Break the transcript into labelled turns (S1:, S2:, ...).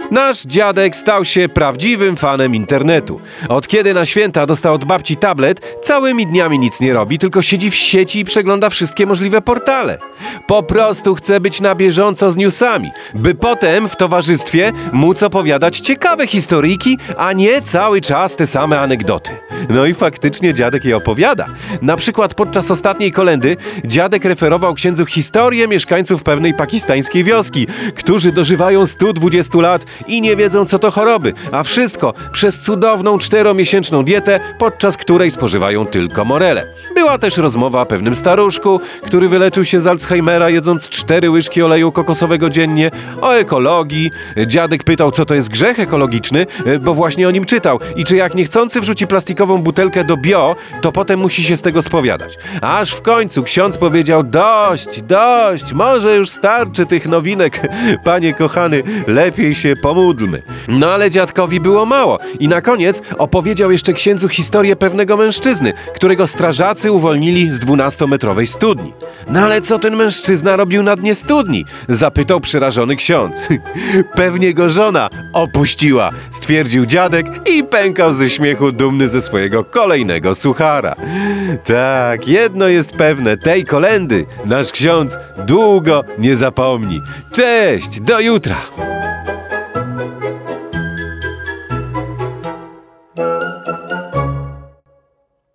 S1: Nasz dziadek stał się prawdziwym fanem internetu. Od kiedy na święta dostał od babci tablet, całymi dniami nic nie robi, tylko siedzi w sieci i przegląda wszystkie możliwe portale. Po prostu chce być na bieżąco z newsami, by potem w towarzystwie móc opowiadać ciekawe historyjki, a nie cały czas te same anegdoty. No i faktycznie dziadek je opowiada. Na przykład podczas ostatniej kolędy dziadek referował księdzu historię mieszkańców pewnej pakistańskiej wioski, którzy dożywają 120 lat i nie wiedzą, co to choroby, a wszystko przez cudowną 4-miesięczną dietę, podczas której spożywają tylko morele. Była też rozmowa o pewnym staruszku, który wyleczył się z Alzheimera, jedząc 4 łyżki oleju kokosowego dziennie, o ekologii. Dziadek pytał, co to jest grzech ekologiczny, bo właśnie o nim czytał i czy jak niechcący wrzuci plastikową butelkę do bio, to potem musi się z tego spowiadać. Aż w końcu ksiądz powiedział: dość, może już starczy tych nowinek, panie kochany, lepiej się pomódlmy. No ale dziadkowi było mało i na koniec opowiedział jeszcze księdzu historię pewnego mężczyzny, którego strażacy uwolnili z 12-metrowej studni. No ale co ten mężczyzna robił na dnie studni? Zapytał przerażony ksiądz. Pewnie go żona opuściła, stwierdził dziadek i pękał ze śmiechu, dumny ze swojego kolejnego suchara. Tak, jedno jest pewne, tej kolędy nasz ksiądz długo nie zapomni. Cześć, do jutra!